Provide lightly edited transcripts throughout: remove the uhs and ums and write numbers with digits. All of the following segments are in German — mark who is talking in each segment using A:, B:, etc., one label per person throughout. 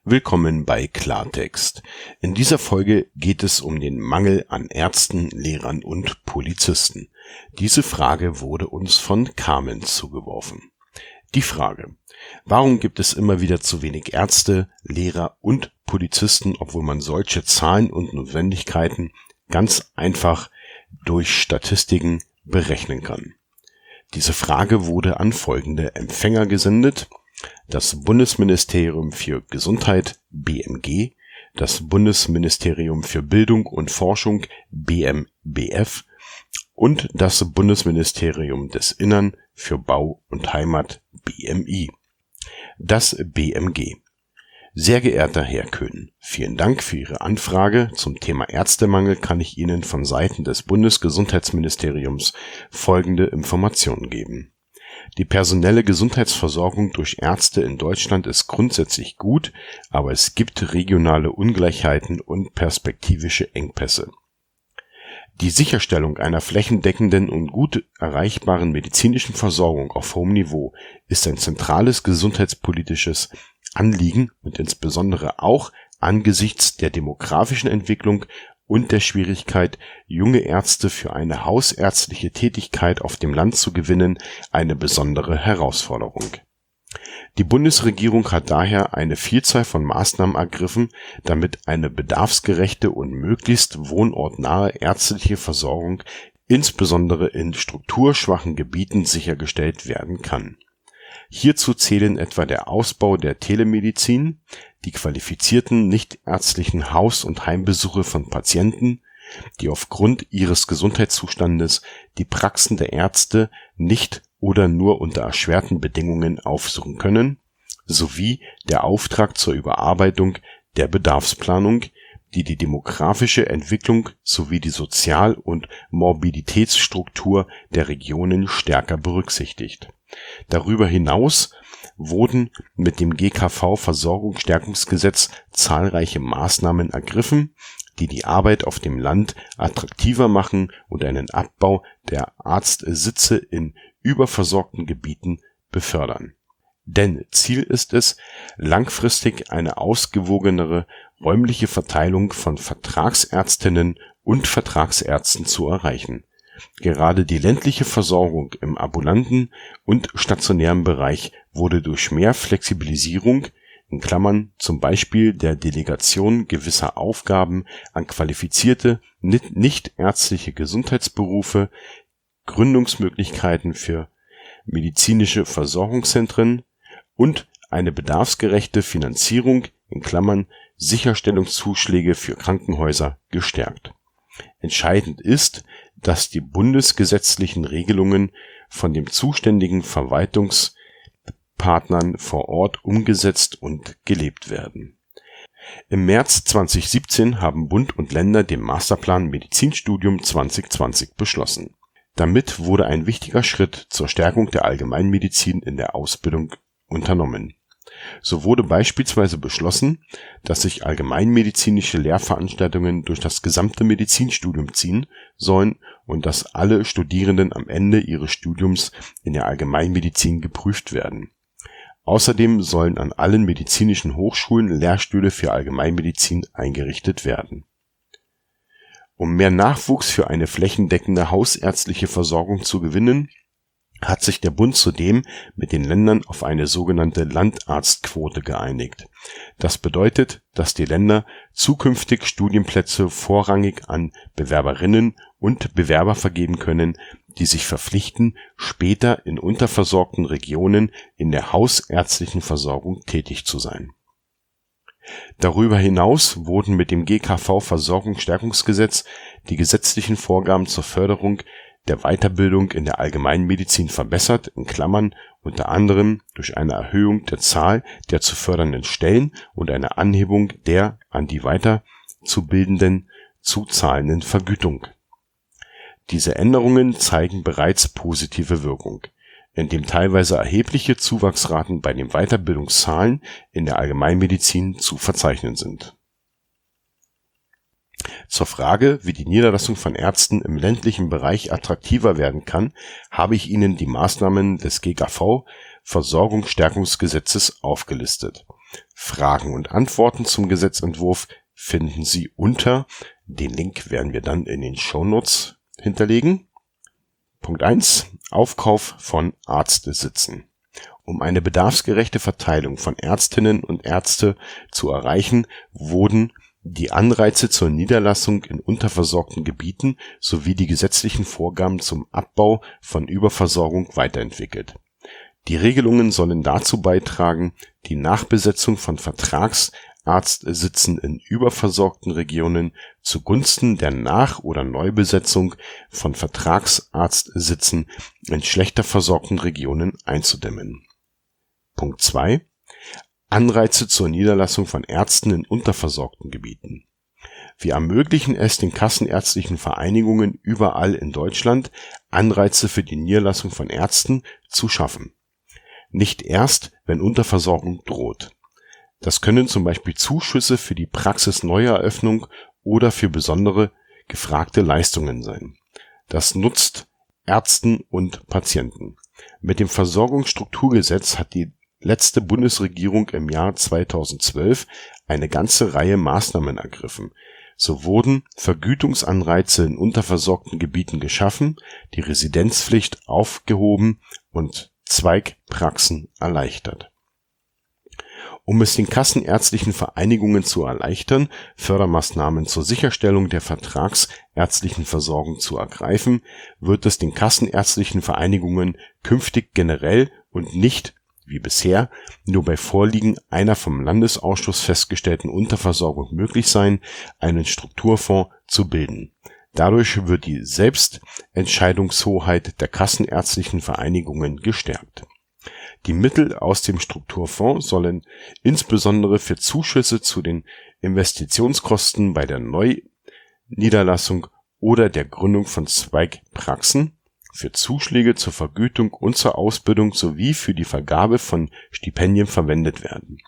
A: Willkommen bei Klartext. In dieser Folge geht es um den Mangel an Ärzten, Lehrern und Polizisten. Diese Frage wurde uns von Carmen zugeworfen. Die Frage: Warum gibt es immer wieder zu wenig Ärzte, Lehrer und Polizisten, obwohl man solche Zahlen und Notwendigkeiten ganz einfach durch Statistiken berechnen kann? Diese Frage wurde an folgende Empfänger gesendet: das Bundesministerium für Gesundheit (BMG), das Bundesministerium für Bildung und Forschung (BMBF) und das Bundesministerium des Innern für Bau und Heimat (BMI). Das BMG. Sehr geehrter Herr Köhn, vielen Dank für Ihre Anfrage. Zum Thema Ärztemangel kann ich Ihnen von Seiten des Bundesgesundheitsministeriums folgende Informationen geben. Die personelle Gesundheitsversorgung durch Ärzte in Deutschland ist grundsätzlich gut, aber es gibt regionale Ungleichheiten und perspektivische Engpässe. Die Sicherstellung einer flächendeckenden und gut erreichbaren medizinischen Versorgung auf hohem Niveau ist ein zentrales gesundheitspolitisches Anliegen und insbesondere auch angesichts der demografischen Entwicklung und der Schwierigkeit, junge Ärzte für eine hausärztliche Tätigkeit auf dem Land zu gewinnen, eine besondere Herausforderung. Die Bundesregierung hat daher eine Vielzahl von Maßnahmen ergriffen, damit eine bedarfsgerechte und möglichst wohnortnahe ärztliche Versorgung insbesondere in strukturschwachen Gebieten sichergestellt werden kann. Hierzu zählen etwa der Ausbau der Telemedizin, die qualifizierten nichtärztlichen Haus- und Heimbesuche von Patienten, die aufgrund ihres Gesundheitszustandes die Praxen der Ärzte nicht oder nur unter erschwerten Bedingungen aufsuchen können, sowie der Auftrag zur Überarbeitung der Bedarfsplanung, die die demografische Entwicklung sowie die Sozial- und Morbiditätsstruktur der Regionen stärker berücksichtigt. Darüber hinaus wurden mit dem GKV-Versorgungsstärkungsgesetz zahlreiche Maßnahmen ergriffen, die die Arbeit auf dem Land attraktiver machen und einen Abbau der Arztsitze in überversorgten Gebieten befördern. Denn Ziel ist es, langfristig eine ausgewogenere räumliche Verteilung von Vertragsärztinnen und Vertragsärzten zu erreichen. Gerade die ländliche Versorgung im ambulanten und stationären Bereich wurde durch mehr Flexibilisierung (zum Beispiel der Delegation gewisser Aufgaben an qualifizierte nichtärztliche Gesundheitsberufe, Gründungsmöglichkeiten für medizinische Versorgungszentren und eine bedarfsgerechte Finanzierung (Sicherstellungszuschläge für Krankenhäuser) gestärkt. Entscheidend ist, dass die bundesgesetzlichen Regelungen von den zuständigen Verwaltungspartnern vor Ort umgesetzt und gelebt werden. Im März 2017 haben Bund und Länder den Masterplan Medizinstudium 2020 beschlossen. Damit wurde ein wichtiger Schritt zur Stärkung der Allgemeinmedizin in der Ausbildung unternommen. So wurde beispielsweise beschlossen, dass sich allgemeinmedizinische Lehrveranstaltungen durch das gesamte Medizinstudium ziehen sollen und dass alle Studierenden am Ende ihres Studiums in der Allgemeinmedizin geprüft werden. Außerdem sollen an allen medizinischen Hochschulen Lehrstühle für Allgemeinmedizin eingerichtet werden. Um mehr Nachwuchs für eine flächendeckende hausärztliche Versorgung zu gewinnen, hat sich der Bund zudem mit den Ländern auf eine sogenannte Landarztquote geeinigt. Das bedeutet, dass die Länder zukünftig Studienplätze vorrangig an Bewerberinnen und Bewerber vergeben können, die sich verpflichten, später in unterversorgten Regionen in der hausärztlichen Versorgung tätig zu sein. Darüber hinaus wurden mit dem GKV-Versorgungsstärkungsgesetz die gesetzlichen Vorgaben zur Förderung der Weiterbildung in der Allgemeinmedizin verbessert (unter anderem durch eine Erhöhung der Zahl der zu fördernden Stellen und eine Anhebung der an die Weiterzubildenden zu zahlenden Vergütung. Diese Änderungen zeigen bereits positive Wirkung, indem teilweise erhebliche Zuwachsraten bei den Weiterbildungszahlen in der Allgemeinmedizin zu verzeichnen sind. Zur Frage, wie die Niederlassung von Ärzten im ländlichen Bereich attraktiver werden kann, habe ich Ihnen die Maßnahmen des GKV-Versorgungsstärkungsgesetzes aufgelistet. Fragen und Antworten zum Gesetzentwurf finden Sie unter, den Link werden wir dann in den Shownotes hinterlegen. Punkt 1. Aufkauf von Arztsitzen. Um eine bedarfsgerechte Verteilung von Ärztinnen und Ärzte zu erreichen, wurden die Anreize zur Niederlassung in unterversorgten Gebieten sowie die gesetzlichen Vorgaben zum Abbau von Überversorgung weiterentwickelt. Die Regelungen sollen dazu beitragen, die Nachbesetzung von Vertragsarztsitzen in überversorgten Regionen zugunsten der Nach- oder Neubesetzung von Vertragsarztsitzen in schlechter versorgten Regionen einzudämmen. Punkt 2. Anreize zur Niederlassung von Ärzten in unterversorgten Gebieten. Wir ermöglichen es den kassenärztlichen Vereinigungen überall in Deutschland, Anreize für die Niederlassung von Ärzten zu schaffen. Nicht erst, wenn Unterversorgung droht. Das können zum Beispiel Zuschüsse für die Praxisneueröffnung oder für besondere gefragte Leistungen sein. Das nutzt Ärzten und Patienten. Mit dem Versorgungsstrukturgesetz hat die letzte Bundesregierung im Jahr 2012 eine ganze Reihe Maßnahmen ergriffen. So wurden Vergütungsanreize in unterversorgten Gebieten geschaffen, die Residenzpflicht aufgehoben und Zweigpraxen erleichtert. Um es den kassenärztlichen Vereinigungen zu erleichtern, Fördermaßnahmen zur Sicherstellung der vertragsärztlichen Versorgung zu ergreifen, wird es den kassenärztlichen Vereinigungen künftig generell und nicht wie bisher nur bei Vorliegen einer vom Landesausschuss festgestellten Unterversorgung möglich sein, einen Strukturfonds zu bilden. Dadurch wird die Selbstentscheidungshoheit der kassenärztlichen Vereinigungen gestärkt. Die Mittel aus dem Strukturfonds sollen insbesondere für Zuschüsse zu den Investitionskosten bei der Neuniederlassung oder der Gründung von Zweigpraxen, für Zuschläge zur Vergütung und zur Ausbildung sowie für die Vergabe von Stipendien verwendet werden.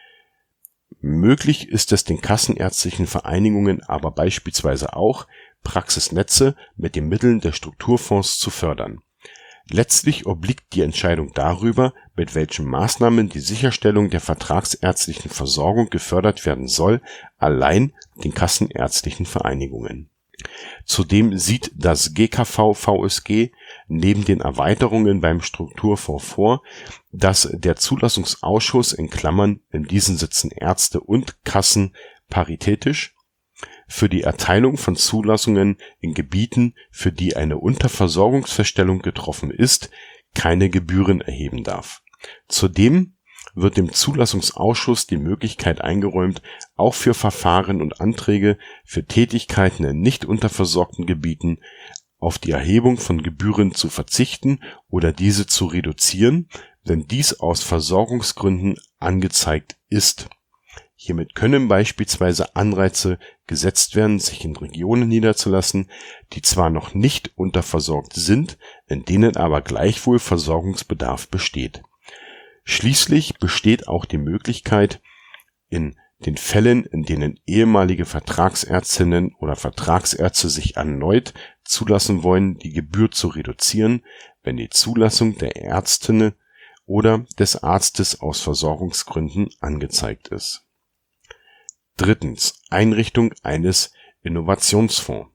A: Möglich ist es den kassenärztlichen Vereinigungen aber beispielsweise auch, Praxisnetze mit den Mitteln der Strukturfonds zu fördern. Letztlich obliegt die Entscheidung darüber, mit welchen Maßnahmen die Sicherstellung der vertragsärztlichen Versorgung gefördert werden soll, allein den kassenärztlichen Vereinigungen. Zudem sieht das GKV-VSG neben den Erweiterungen beim Strukturfonds vor, dass der Zulassungsausschuss in diesen sitzen Ärzte und Kassen paritätisch für die Erteilung von Zulassungen in Gebieten, für die eine Unterversorgungsfeststellung getroffen ist, keine Gebühren erheben darf. Zudem wird dem Zulassungsausschuss die Möglichkeit eingeräumt, auch für Verfahren und Anträge für Tätigkeiten in nicht unterversorgten Gebieten auf die Erhebung von Gebühren zu verzichten oder diese zu reduzieren, wenn dies aus Versorgungsgründen angezeigt ist. Hiermit können beispielsweise Anreize gesetzt werden, sich in Regionen niederzulassen, die zwar noch nicht unterversorgt sind, in denen aber gleichwohl Versorgungsbedarf besteht. Schließlich besteht auch die Möglichkeit, in den Fällen, in denen ehemalige Vertragsärztinnen oder Vertragsärzte sich erneut zulassen wollen, die Gebühr zu reduzieren, wenn die Zulassung der Ärztin oder des Arztes aus Versorgungsgründen angezeigt ist. Drittens. Einrichtung eines Innovationsfonds.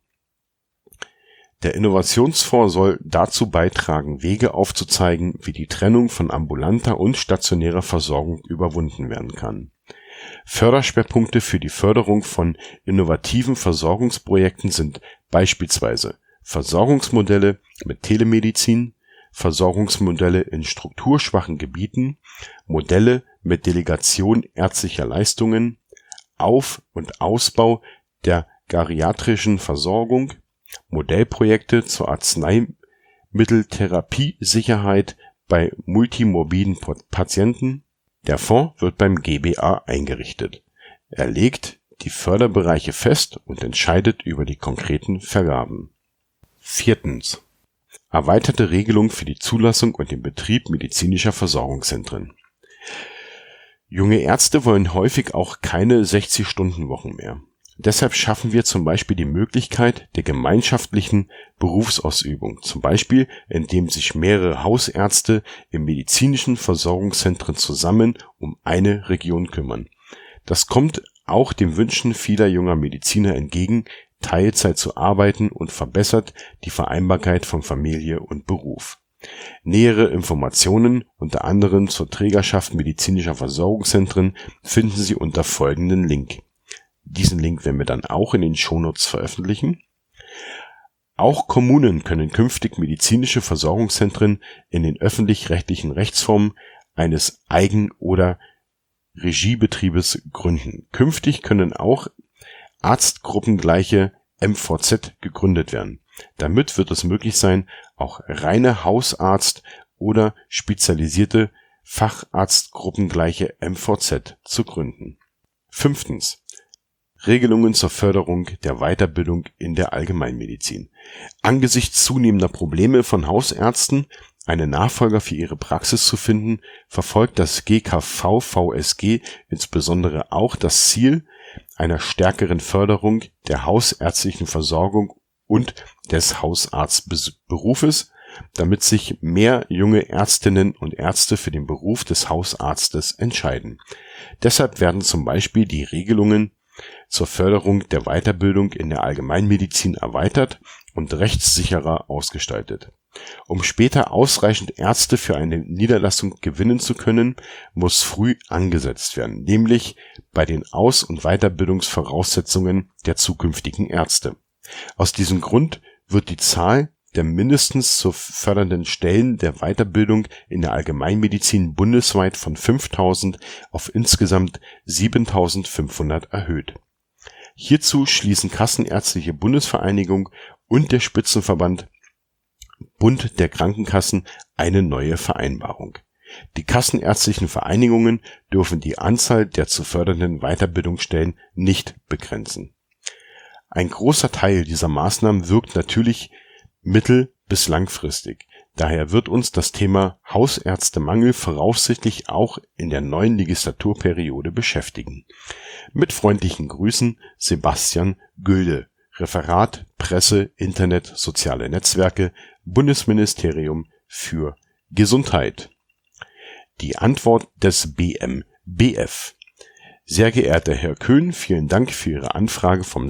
A: Der Innovationsfonds soll dazu beitragen, Wege aufzuzeigen, wie die Trennung von ambulanter und stationärer Versorgung überwunden werden kann. Förderschwerpunkte für die Förderung von innovativen Versorgungsprojekten sind beispielsweise Versorgungsmodelle mit Telemedizin, Versorgungsmodelle in strukturschwachen Gebieten, Modelle mit Delegation ärztlicher Leistungen, Auf- und Ausbau der geriatrischen Versorgung, Modellprojekte zur Arzneimitteltherapiesicherheit bei multimorbiden Patienten. Der Fonds wird beim GBA eingerichtet. Er legt die Förderbereiche fest und entscheidet über die konkreten Vergaben. Viertens. Erweiterte Regelung für die Zulassung und den Betrieb medizinischer Versorgungszentren. Junge Ärzte wollen häufig auch keine 60-Stunden-Wochen mehr. Deshalb schaffen wir zum Beispiel die Möglichkeit der gemeinschaftlichen Berufsausübung, zum Beispiel indem sich mehrere Hausärzte in medizinischen Versorgungszentren zusammen um eine Region kümmern. Das kommt auch den Wünschen vieler junger Mediziner entgegen, Teilzeit zu arbeiten und verbessert die Vereinbarkeit von Familie und Beruf. Nähere Informationen, unter anderem zur Trägerschaft medizinischer Versorgungszentren, finden Sie unter folgenden Link. Diesen Link werden wir dann auch in den Shownotes veröffentlichen. Auch Kommunen können künftig medizinische Versorgungszentren in den öffentlich-rechtlichen Rechtsformen eines Eigen- oder Regiebetriebes gründen. Künftig können auch arztgruppengleiche MVZ gegründet werden. Damit wird es möglich sein, auch reine Hausarzt- oder spezialisierte Facharztgruppengleiche MVZ zu gründen. 5. Regelungen zur Förderung der Weiterbildung in der Allgemeinmedizin. Angesichts zunehmender Probleme von Hausärzten, einen Nachfolger für ihre Praxis zu finden, verfolgt das GKV-VSG insbesondere auch das Ziel einer stärkeren Förderung der hausärztlichen Versorgung und des Hausarztberufes, damit sich mehr junge Ärztinnen und Ärzte für den Beruf des Hausarztes entscheiden. Deshalb werden zum Beispiel die Regelungen zur Förderung der Weiterbildung in der Allgemeinmedizin erweitert und rechtssicherer ausgestaltet. Um später ausreichend Ärzte für eine Niederlassung gewinnen zu können, muss früh angesetzt werden, nämlich bei den Aus- und Weiterbildungsvoraussetzungen der zukünftigen Ärzte. Aus diesem Grund wird die Zahl der mindestens zu fördernden Stellen der Weiterbildung in der Allgemeinmedizin bundesweit von 5.000 auf insgesamt 7.500 erhöht. Hierzu schließen Kassenärztliche Bundesvereinigung und der Spitzenverband Bund der Krankenkassen eine neue Vereinbarung. Die kassenärztlichen Vereinigungen dürfen die Anzahl der zu fördernden Weiterbildungsstellen nicht begrenzen. Ein großer Teil dieser Maßnahmen wirkt natürlich mittel- bis langfristig. Daher wird uns das Thema Hausärztemangel voraussichtlich auch in der neuen Legislaturperiode beschäftigen. Mit freundlichen Grüßen, Sebastian Gülde, Referat Presse, Internet, soziale Netzwerke, Bundesministerium für Gesundheit. Die Antwort des BMBF. Sehr geehrter Herr Köhn, vielen Dank für Ihre Anfrage vom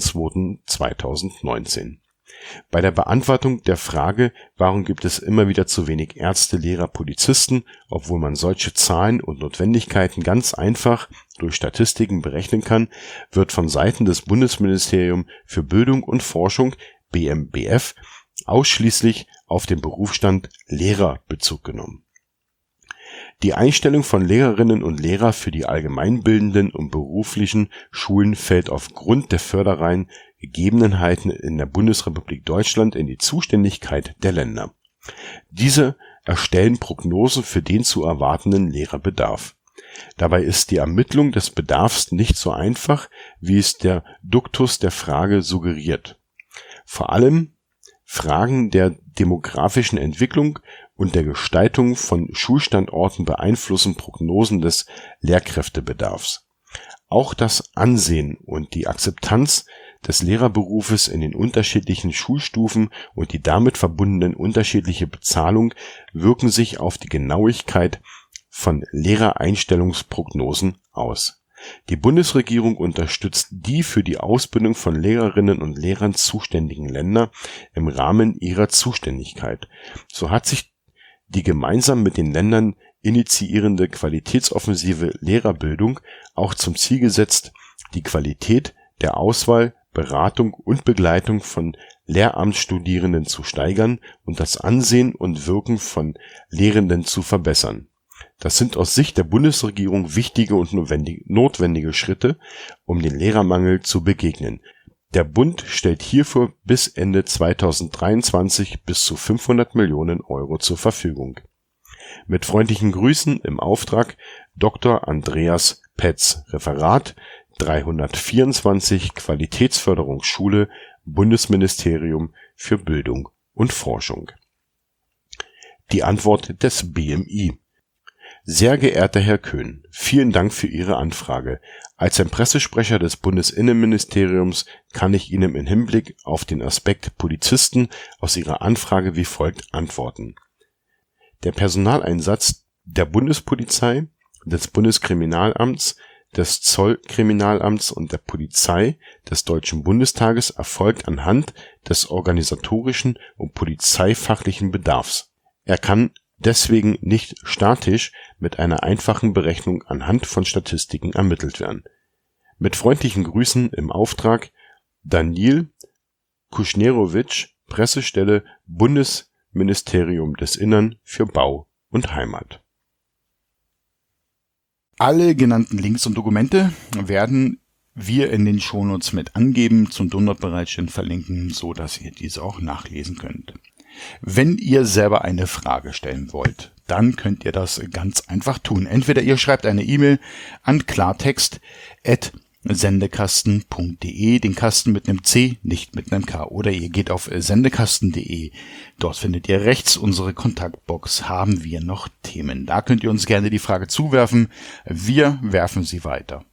A: 6.2.2019. Bei der Beantwortung der Frage, warum gibt es immer wieder zu wenig Ärzte, Lehrer, Polizisten, obwohl man solche Zahlen und Notwendigkeiten ganz einfach durch Statistiken berechnen kann, wird von Seiten des Bundesministerium für Bildung und Forschung BMBF ausschließlich auf den Berufsstand Lehrer Bezug genommen. Die Einstellung von Lehrerinnen und Lehrer für die allgemeinbildenden und beruflichen Schulen fällt aufgrund der förderreinen Gegebenheiten in der Bundesrepublik Deutschland in die Zuständigkeit der Länder. Diese erstellen Prognosen für den zu erwartenden Lehrerbedarf. Dabei ist die Ermittlung des Bedarfs nicht so einfach, wie es der Duktus der Frage suggeriert. Vor allem Fragen der demografischen Entwicklung und der Gestaltung von Schulstandorten beeinflussen Prognosen des Lehrkräftebedarfs. Auch das Ansehen und die Akzeptanz des Lehrerberufes in den unterschiedlichen Schulstufen und die damit verbundenen unterschiedliche Bezahlung wirken sich auf die Genauigkeit von Lehrereinstellungsprognosen aus. Die Bundesregierung unterstützt die für die Ausbildung von Lehrerinnen und Lehrern zuständigen Länder im Rahmen ihrer Zuständigkeit. So hat sich die gemeinsam mit den Ländern initiierende Qualitätsoffensive Lehrerbildung auch zum Ziel gesetzt, die Qualität der Auswahl, Beratung und Begleitung von Lehramtsstudierenden zu steigern und das Ansehen und Wirken von Lehrenden zu verbessern. Das sind aus Sicht der Bundesregierung wichtige und notwendige Schritte, um den Lehrermangel zu begegnen. Der Bund stellt hierfür bis Ende 2023 bis zu 500 Millionen Euro zur Verfügung. Mit freundlichen Grüßen im Auftrag Dr. Andreas Petz, Referat 324 Qualitätsförderungsschule, Bundesministerium für Bildung und Forschung. Die Antwort des BMI. Sehr geehrter Herr Köhn, vielen Dank für Ihre Anfrage. Als ein Pressesprecher des Bundesinnenministeriums kann ich Ihnen im Hinblick auf den Aspekt Polizisten aus Ihrer Anfrage wie folgt antworten. Der Personaleinsatz der Bundespolizei, des Bundeskriminalamts, des Zollkriminalamts und der Polizei des Deutschen Bundestages erfolgt anhand des organisatorischen und polizeifachlichen Bedarfs. Er kann deswegen nicht statisch mit einer einfachen Berechnung anhand von Statistiken ermittelt werden. Mit freundlichen Grüßen im Auftrag Daniil Kuschnerowitsch, Pressestelle Bundesministerium des Innern für Bau und Heimat.
B: Alle genannten Links und Dokumente werden wir in den Shownotes mit angeben, zum Download bereitstellen, verlinken, so dass ihr diese auch nachlesen könnt. Wenn ihr selber eine Frage stellen wollt, dann könnt ihr das ganz einfach tun. Entweder ihr schreibt eine E-Mail an klartext@sendekasten.de, den Kasten mit einem C, nicht mit einem K, oder ihr geht auf sendekasten.de. Dort findet ihr rechts unsere Kontaktbox. Haben wir noch Themen? Da könnt ihr uns gerne die Frage zuwerfen. Wir werfen sie weiter.